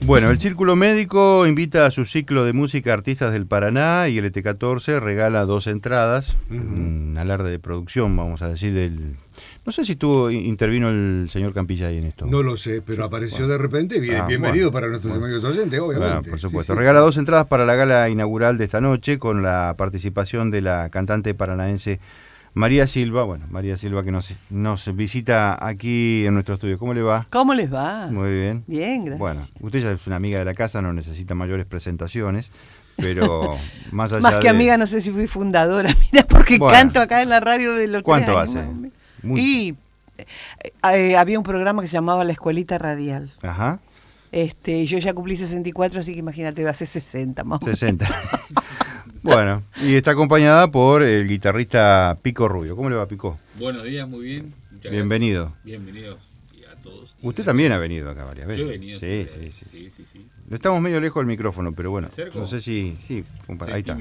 Bueno, el Círculo Médico invita a su ciclo de música Artistas del Paraná y el ET14 regala 2 entradas, un alarde de producción, vamos a decir, del... No sé si intervino el señor Campilla ahí en esto. No lo sé, pero apareció de repente. Bienvenido para nuestros amigos oyentes, obviamente. Bueno, por supuesto. Sí. Regala 2 entradas para la gala inaugural de esta noche con la participación de la cantante paranaense María Silva. Bueno, María Silva que nos visita aquí en nuestro estudio. ¿Cómo le va? ¿Cómo les va? Muy bien. Bien, gracias. Bueno, usted ya es una amiga de la casa, no necesita mayores presentaciones, pero más allá más que amiga, no sé si fui fundadora, mira, porque canto acá en la radio de los 3 años. ¿Cuánto hace? Y había un programa que se llamaba La Escuelita Radial. Ajá. Yo ya cumplí 64, así que imagínate, hace 60 más o menos. 60. Bueno, y está acompañada por el guitarrista Pico Rubio. ¿Cómo le va, Pico? Buenos días, muy bien. Muchas Bienvenido. Gracias. Bienvenidos a todos. Usted también ha venido acá varias veces. Yo he venido. Sí. Estamos medio lejos del micrófono, pero bueno. No sé si... Sí, ahí está.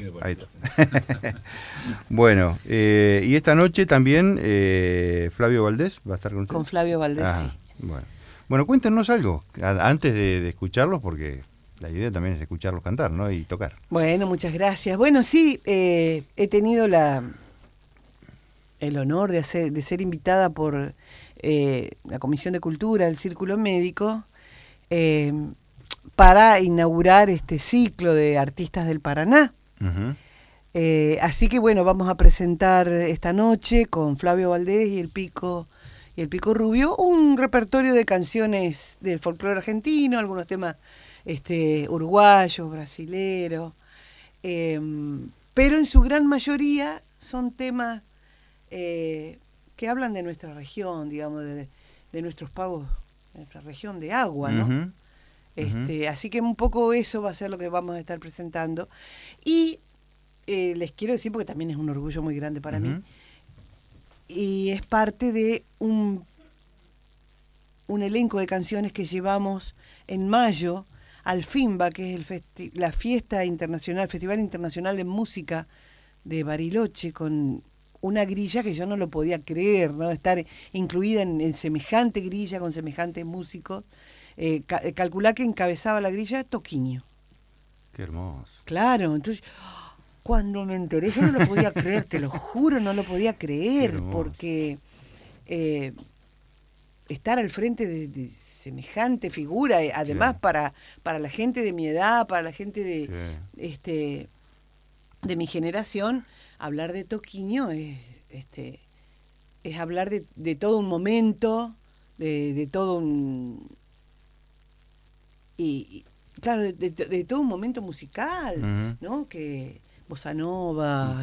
Bueno, y esta noche también Flavio Valdés va a estar con usted. Con Flavio Valdés, sí. Bueno, cuéntenos algo antes de escucharlos, porque... La idea también es escucharlos cantar, ¿no? Y tocar. Bueno, muchas gracias. Bueno, sí, he tenido el honor de ser invitada por la Comisión de Cultura del Círculo Médico para inaugurar este ciclo de Artistas del Paraná. Uh-huh. Así que bueno, vamos a presentar esta noche con Flavio Valdés y el Pico Rubio un repertorio de canciones del folclore argentino, algunos temas uruguayos, brasileros, pero en su gran mayoría son temas que hablan de nuestra región, digamos, de nuestros pagos, de nuestra región de agua, ¿no? Uh-huh. Así que un poco eso va a ser lo que vamos a estar presentando. Y les quiero decir, porque también es un orgullo muy grande para mí, y es parte de un elenco de canciones que llevamos en mayo al FIMBA, que es la fiesta internacional, Festival Internacional de Música de Bariloche, con una grilla que yo no lo podía creer, ¿no? Estar incluida en semejante grilla, con semejantes músicos. Calculá que encabezaba la grilla Toquinho. Qué hermoso. Claro, entonces, cuando me enteré, yo no lo podía creer, te lo juro, no lo podía creer, porque... estar al frente de semejante figura, además para la gente de mi edad, para la gente de mi generación, hablar de Toquinho es hablar de todo un momento, de todo un... Y claro, de todo un momento musical, uh-huh. ¿no? Que bossa nova,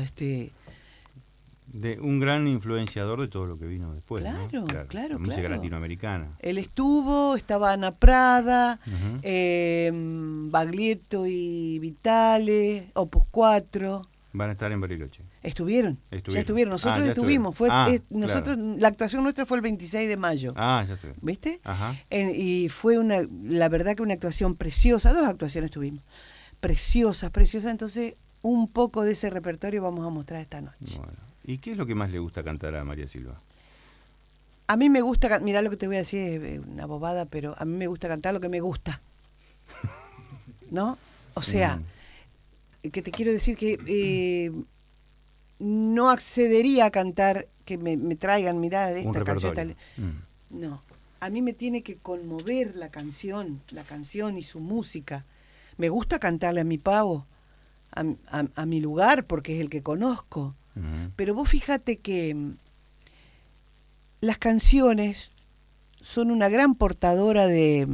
de un gran influenciador de todo lo que vino después, claro, ¿no? Claro. La música latinoamericana. Él estaba Ana Prada, uh-huh. Baglietto y Vitale, Opus 4. Van a estar en Bariloche. Ya estuvieron. Nosotros estuvimos. Nosotros, claro. La actuación nuestra fue el 26 de mayo. Ya estuvieron. ¿Viste? Ajá. Y fue la verdad que una actuación preciosa. 2 actuaciones tuvimos. Preciosas. Entonces, un poco de ese repertorio vamos a mostrar esta noche. Bueno. ¿Y qué es lo que más le gusta cantar a María Silva? A mí me gusta, mirá lo que te voy a decir, es una bobada, pero a mí me gusta cantar lo que me gusta. ¿No? O sea, que te quiero decir que no accedería a cantar que me traigan, mirá, de esta canción. No, a mí me tiene que conmover la canción y su música. Me gusta cantarle a mi pavo, a mi lugar, porque es el que conozco. Uh-huh. Pero vos fíjate que las canciones son una gran portadora de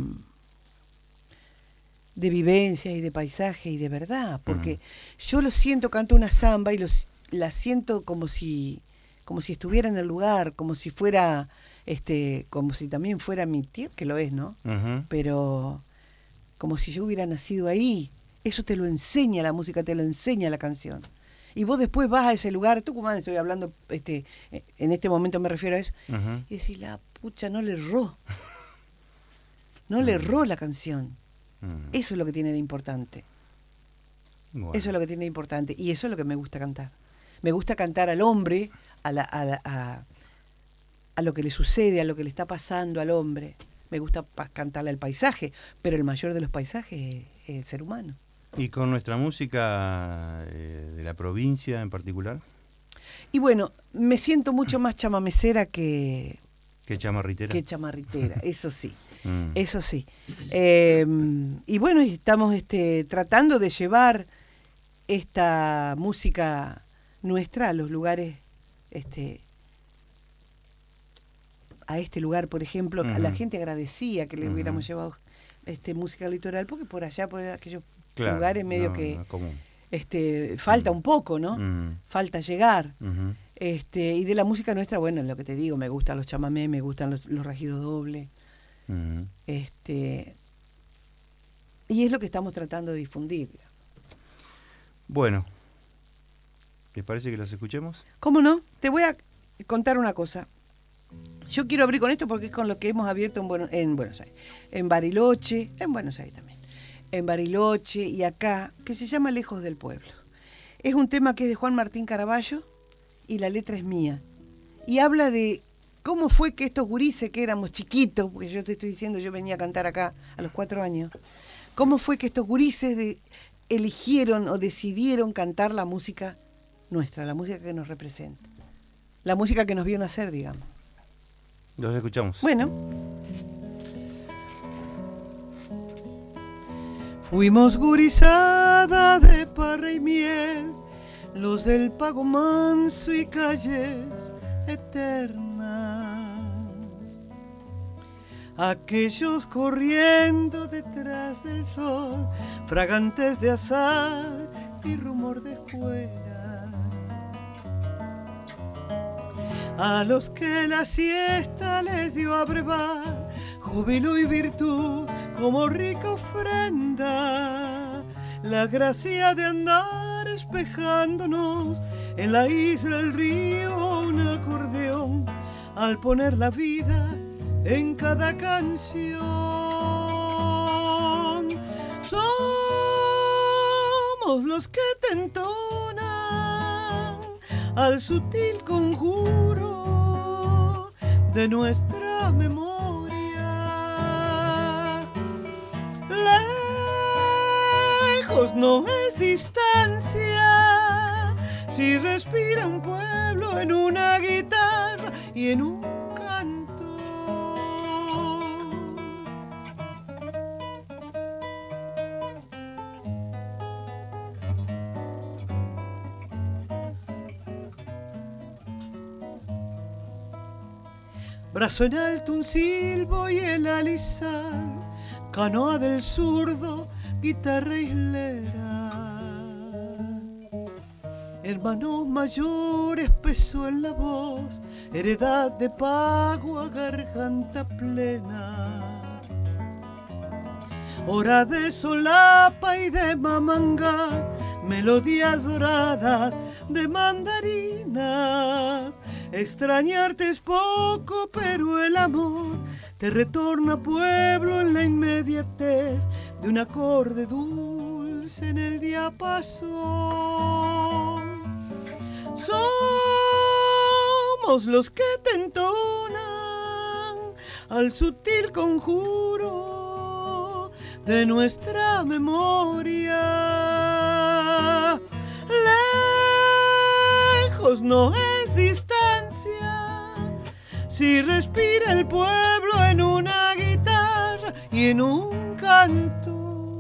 vivencias y de paisaje y de verdad, porque uh-huh. yo lo siento, canto una samba y la siento como si estuviera en el lugar, como si fuera, como si también fuera mi tierra, que lo es, ¿no? Uh-huh. Pero como si yo hubiera nacido ahí. Eso te lo enseña la música, te lo enseña la canción. Y vos después vas a ese lugar, Tucumán estoy hablando, en este momento me refiero a eso, uh-huh. y decís, la pucha, no le erró. No le erró la canción. Uh-huh. Eso es lo que tiene de importante. Bueno. Eso es lo que tiene de importante. Y eso es lo que me gusta cantar. Me gusta cantar al hombre, a lo que le sucede, a lo que le está pasando al hombre. me gusta cantarle al paisaje, pero el mayor de los paisajes es el ser humano. ¿Y con nuestra música de la provincia en particular? Y bueno, me siento mucho más chamamecera que chamarritera. Que chamarritera, eso sí. Mm. Eso sí. Y bueno, estamos tratando de llevar esta música nuestra a los lugares, a este lugar, por ejemplo, Uh-huh. la gente agradecía que le Uh-huh. hubiéramos llevado música litoral, porque por allá, por aquellos Claro, lugares medio no, que no es común. falta un poco, ¿no? Uh-huh. Falta llegar. Uh-huh. Y de la música nuestra, bueno, lo que te digo, me gustan los chamamés, me gustan los rajidos dobles. Uh-huh. Y es lo que estamos tratando de difundir. Bueno, ¿te parece que los escuchemos? ¿Cómo no? Te voy a contar una cosa. Yo quiero abrir con esto porque es con lo que hemos abierto en Buenos Aires. En Bariloche, en Buenos Aires también. En Bariloche y acá, que se llama Lejos del Pueblo. Es un tema que es de Juan Martín Caraballo y la letra es mía. Y habla de cómo fue que estos gurises, que éramos chiquitos, porque yo te estoy diciendo, yo venía a cantar acá a los 4 años, cómo fue que estos gurises eligieron o decidieron cantar la música nuestra, la música que nos representa. La música que nos vio nacer, digamos. Los escuchamos. Bueno. Fuimos gurizada de parra y miel, los del pago manso y calles eternas. Aquellos corriendo detrás del sol, fragantes de azar y rumor de escuela. A los que la siesta les dio a brevar júbilo y virtud como rica ofrenda, la gracia de andar espejándonos en la isla, el río, un acordeón, al poner la vida en cada canción. Somos los que te entonan al sutil conjuro de nuestra memoria. Lejos no es distancia si respira un pueblo en una guitarra y en un canto. Brazo en alto un silbo y el alisal, canoa del zurdo, guitarra islera. Hermanos mayores, peso en la voz, heredad de pago a garganta plena. Hora de solapa y de mamanga, melodías doradas de mandarina. Extrañarte es poco, pero el amor te retorna pueblo en la inmediatez de un acorde dulce en el diapasón. Somos los que te entonan al sutil conjuro de nuestra memoria. Lejos no es distancia si respira el pueblo en una guitarra y en un cantor.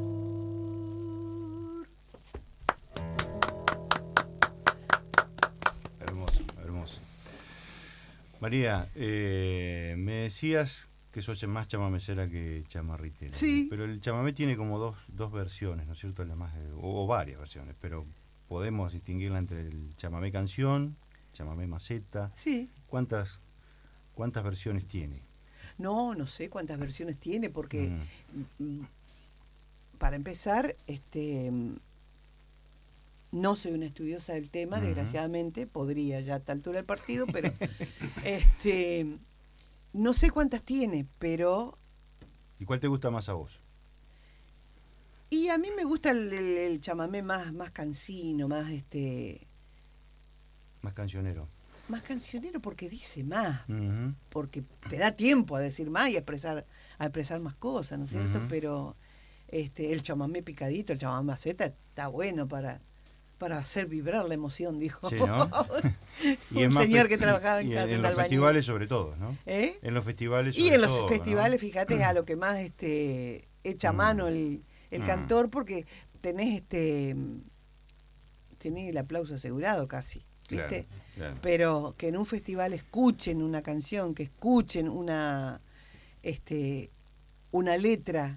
Hermoso, hermoso. María, me decías que sos más chamamecera que chamarritera. Sí. Pero el chamamé tiene como dos versiones, ¿no es cierto? O varias versiones, pero podemos distinguirla entre el chamamé canción, chamamé maceta. Sí. ¿Cuántas versiones tiene? No sé cuántas versiones tiene, porque para empezar, no soy una estudiosa del tema, desgraciadamente, podría ya a esta altura del partido, pero no sé cuántas tiene, pero... ¿Y cuál te gusta más a vos? Y a mí me gusta el chamamé más cansino, más Más cancionero. más cancionero porque dice más, Uh-huh. porque te da tiempo a decir más y a expresar a expresar más cosas, ¿no es cierto? Pero el chamamé picadito, el chamamé maceta, está bueno para hacer vibrar la emoción, dijo. Sí, ¿no? Y un señor que trabajaba en casa. En los festivales sobre todo, ¿no? En los festivales sobre todo. Y en los todo, festivales, ¿no? fíjate, es a lo que más echa mano el cantor, porque tenés el aplauso asegurado casi, ¿viste? Claro. Pero que en un festival escuchen una canción, que escuchen una letra,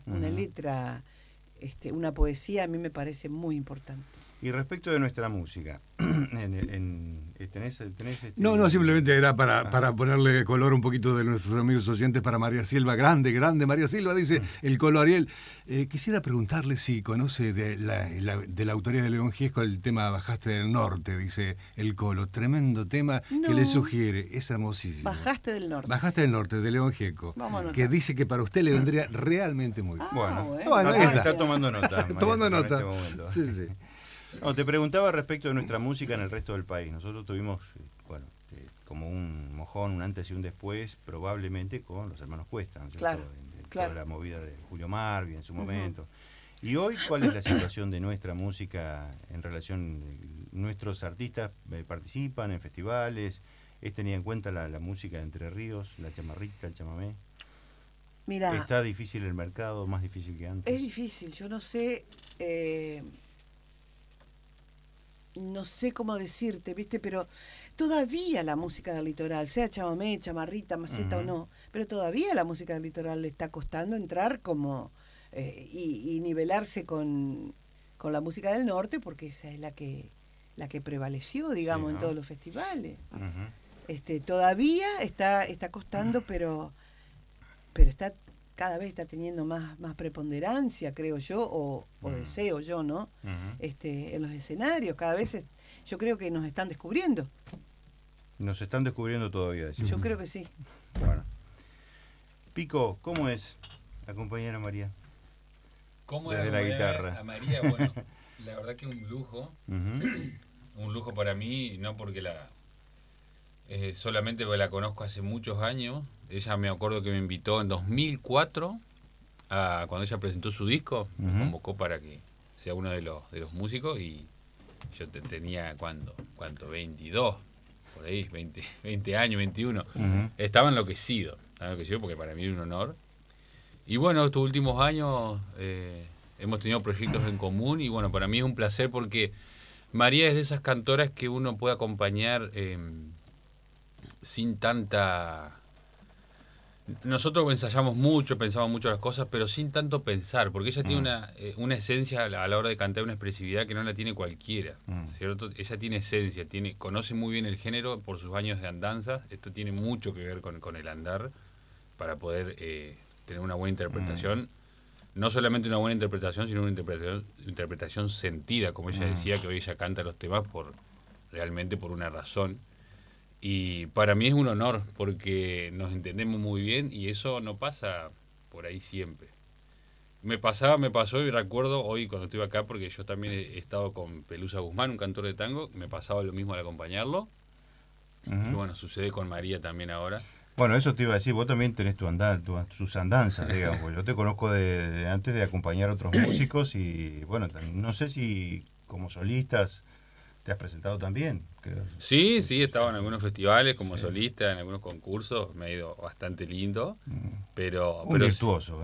una poesía, a mí me parece muy importante. Y respecto de nuestra música, No, simplemente era para ponerle color un poquito de nuestros amigos oyentes para María Silva, grande María Silva, dice el Colo Ariel. Quisiera preguntarle si conoce de la autoría de León Gieco el tema Bajaste del Norte, dice el Colo, tremendo tema que le sugiere, es hermosísimo. Bajaste del Norte, de León Gieco, que dice que para usted le vendría realmente muy bien. Bueno, está tomando nota. Tomando nota. En este momento. Sí. No, te preguntaba respecto de nuestra música en el resto del país. Nosotros tuvimos, como un mojón, un antes y un después, probablemente con los hermanos Cuesta, ¿no es cierto? Claro. Toda la movida de Julio Marvi en su momento. Y hoy, ¿cuál es la situación de nuestra música en relación? ¿Nuestros artistas participan en festivales? ¿Es tenida en cuenta la música de Entre Ríos, la chamarrita, el chamamé? Mira, ¿Está difícil el mercado, más difícil que antes? Es difícil, yo no sé... no sé cómo decirte, ¿viste? Pero todavía la música del litoral, sea chamamé, chamarrita, maceta o no, pero todavía la música del litoral le está costando entrar como y nivelarse con la música del norte, porque esa es la que prevaleció, digamos, sí, ¿no? En todos los festivales. Todavía está costando, pero está cada vez está teniendo más preponderancia, creo yo, o deseo yo, ¿no? En los escenarios, cada vez yo creo que nos están descubriendo. Nos están descubriendo todavía, decimos. Yo creo que sí. Bueno. Pico, ¿cómo es acompañar a María? ¿Cómo desde es la guitarra? A María, bueno, la verdad que un lujo. Un lujo para mí, no porque solamente porque la conozco hace muchos años. Ella me acuerdo que me invitó en 2004 cuando ella presentó su disco, me convocó para que sea uno de los músicos, y yo tenía ¿cuánto? 22, por ahí, 20 años, 21. Estaba enloquecido porque para mí era un honor. Y bueno, estos últimos años hemos tenido proyectos en común, y bueno, para mí es un placer porque María es de esas cantoras que uno puede acompañar sin tanta... Nosotros ensayamos mucho, pensamos mucho las cosas, pero sin tanto pensar, porque ella tiene una esencia a la hora de cantar, una expresividad que no la tiene cualquiera, ¿cierto? Ella tiene esencia, conoce muy bien el género por sus años de andanza. Esto tiene mucho que ver con el andar para poder tener una buena interpretación. No solamente una buena interpretación, sino una interpretación sentida, como ella decía, que hoy ella canta los temas realmente por una razón. Y para mí es un honor, porque nos entendemos muy bien, y eso no pasa por ahí siempre. Me pasó, y recuerdo hoy cuando estuve acá, porque yo también he estado con Pelusa Guzmán, un cantor de tango, me pasaba lo mismo al acompañarlo. Y bueno, sucede con María también ahora. Bueno, eso te iba a decir, vos también tenés sus andanzas, digamos. Yo te conozco de antes de acompañar a otros músicos, y bueno, no sé si como solistas te has presentado también. Sí, he estado en algunos festivales como solista, en algunos concursos, me ha ido bastante lindo, pero virtuoso,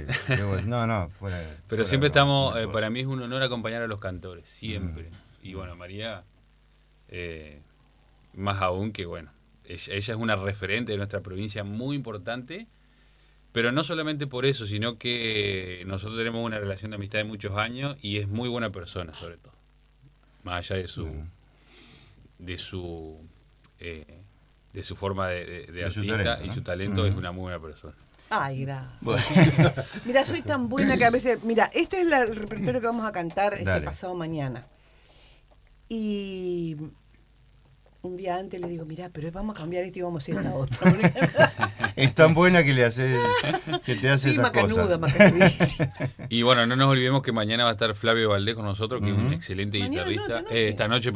pero siempre estamos, para mí es un honor acompañar a los cantores, siempre. Y bueno, María, más aún que bueno, ella es una referente de nuestra provincia muy importante, pero no solamente por eso, sino que nosotros tenemos una relación de amistad de muchos años, y es muy buena persona, sobre todo. Más allá de su forma de artista, talento, ¿no? Y su talento, es una muy buena persona. Ay, gracias. Bueno. Mira, soy tan buena que a veces... Mira, este es el repertorio que vamos a cantar pasado mañana. Y un día antes le digo, mira, pero vamos a cambiar esto y vamos a hacer esta otra. Es tan buena que te hace esas cosas. Macanudísima. Y bueno, no nos olvidemos que mañana va a estar Flavio Valdés con nosotros, que es un excelente guitarrista. Esta noche.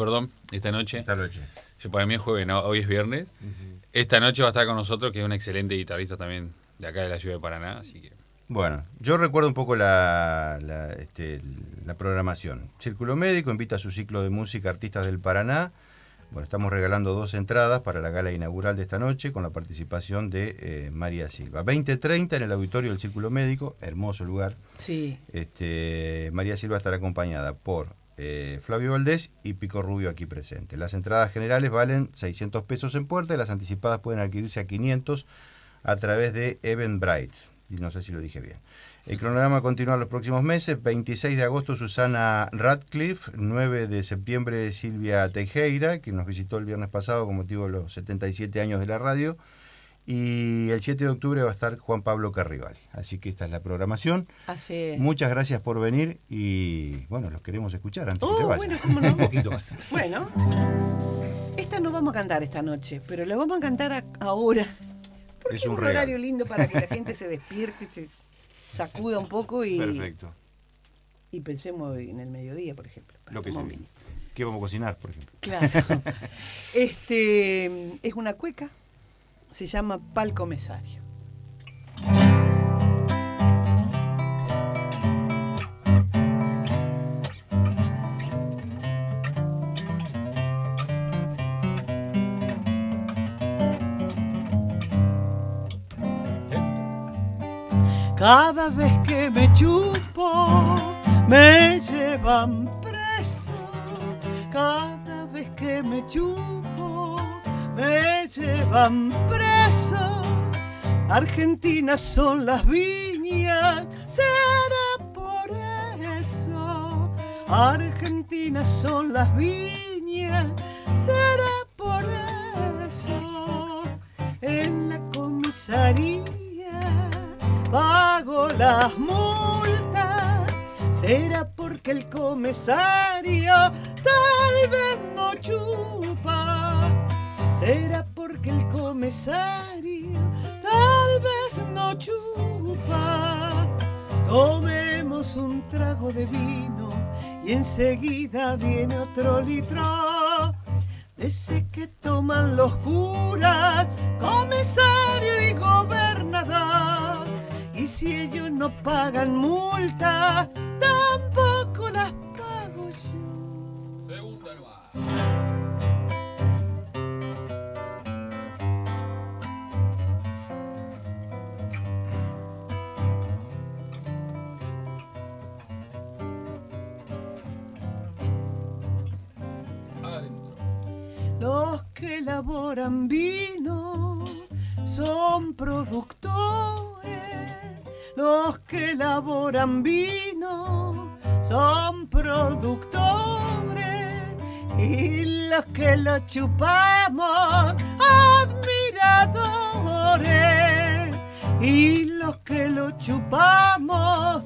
Para mí es jueves, no, hoy es viernes. Esta noche va a estar con nosotros, que es un excelente guitarrista también, de acá de la ciudad de Paraná, así que... Bueno, yo recuerdo un poco la programación. Círculo Médico invita a su ciclo de música Artistas del Paraná. Bueno, estamos regalando 2 entradas para la gala inaugural de esta noche con la participación de María Silva. 20:30 en el auditorio del Círculo Médico, hermoso lugar. Sí. María Silva estará acompañada por Flavio Valdés y Pico Rubio aquí presente. Las entradas generales valen 600 pesos en puerta y las anticipadas pueden adquirirse a 500 a través de Eventbrite. Y no sé si lo dije bien. El cronograma continúa los próximos meses. 26 de agosto Susana Radcliffe, 9 de septiembre Silvia Teijeira, que nos visitó el viernes pasado con motivo de los 77 años de la radio, y el 7 de octubre va a estar Juan Pablo Carrival. Así que esta es la programación. Así es. Muchas gracias por venir y bueno, los queremos escuchar antes que se vayan. Bueno, cómo no. Un poquito más. Bueno, esta no vamos a cantar esta noche, pero la vamos a cantar ahora. Porque Es es un un regalo. horario lindo para que la gente se despierte, se sacuda un poco Perfecto. y pensemos en el mediodía, por ejemplo. Lo que se Como- viene. ¿Qué vamos a cocinar, por ejemplo? Claro. Es una cueca, se llama Pal Comesario. Cada vez que me chupo, me llevan preso. Cada vez que me chupo, me llevan preso. Argentinas son las viñas, será por eso. Argentinas son las viñas, será por eso. En la comisaría pago las multas, será porque el comisario tal vez no chupa, será porque el comisario tal vez no chupa. Tomemos un trago de vino y enseguida viene otro litro, de ese que toman los curas, comisario y gobernador. Y si ellos no pagan multa, tampoco las pago yo. Segunda nomás. Adentro. Los que elaboran vino son productores. Los que elaboran vino son productores. Y los que lo chupamos, admiradores. Y los que lo chupamos,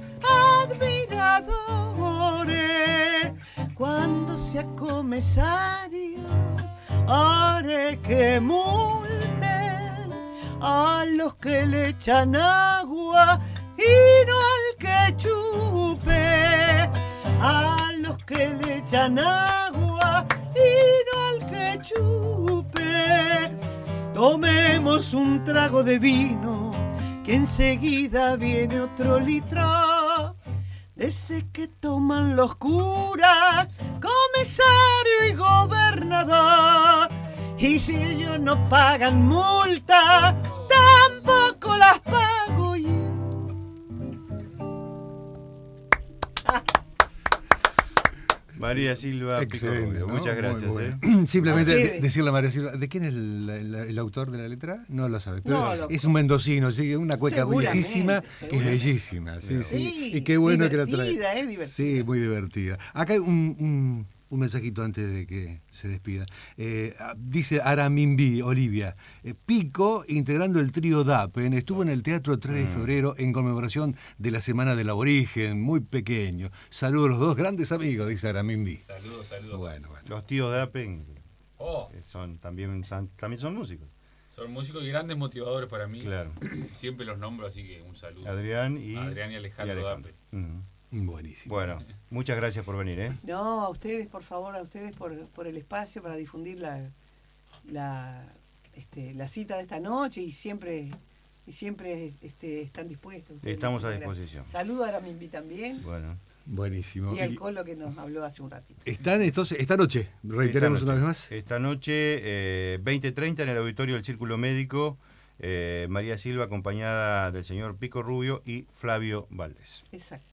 admiradores. Cuando sea comisario, haré que multen a los que le echan agua y no al que chupe. A los que le echan agua y no al que chupe. Tomemos un trago de vino, que enseguida viene otro litro, de ese que toman los curas, comisario y gobernador. Y si ellos no pagan multa, tampoco las pago yo. María Silva, Pico Excelente, Rubio, ¿no? muchas Muy gracias. bueno. Simplemente A ustedes. decirle a María Silva, ¿de quién es el autor de la letra? No lo sabe, pero No lo- es un mendocino, sí, una cueca Seguramente, viejísima que es seguramente. bellísima, sí, sí. Sí, Y qué bueno que la divertida, trae. divertida. Sí, muy divertida. Acá hay un mensajito antes de que se despida. Dice Aramimbi, Olivia, Pico, integrando el trío Dapen, estuvo en el Teatro 3 de febrero en conmemoración de la Semana del Aborigen, muy pequeño. Saludos a los dos grandes amigos, dice Aramimbi. Saludos, saludos. Bueno. Los tíos de Apen Oh, también son músicos. son músicos y grandes motivadores para mí. Claro. Siempre los nombro, así que un saludo. Adrián y Alejandro Dape. Ujú. Buenísimo. Bueno, muchas gracias por venir, ¿eh? No, a ustedes, por favor, a ustedes por el espacio para difundir la cita de esta noche y siempre y siempre están dispuestos. Ustedes, Estamos a muchas gracias. disposición. Saludos a Ramimbi también. Bueno. Buenísimo. Y al Colo que nos habló hace un ratito. Están entonces, esta noche, reiteremos una vez más. Esta noche, 20:30 en el auditorio del Círculo Médico, María Silva acompañada del señor Pico Rubio y Flavio Valdés. Exacto.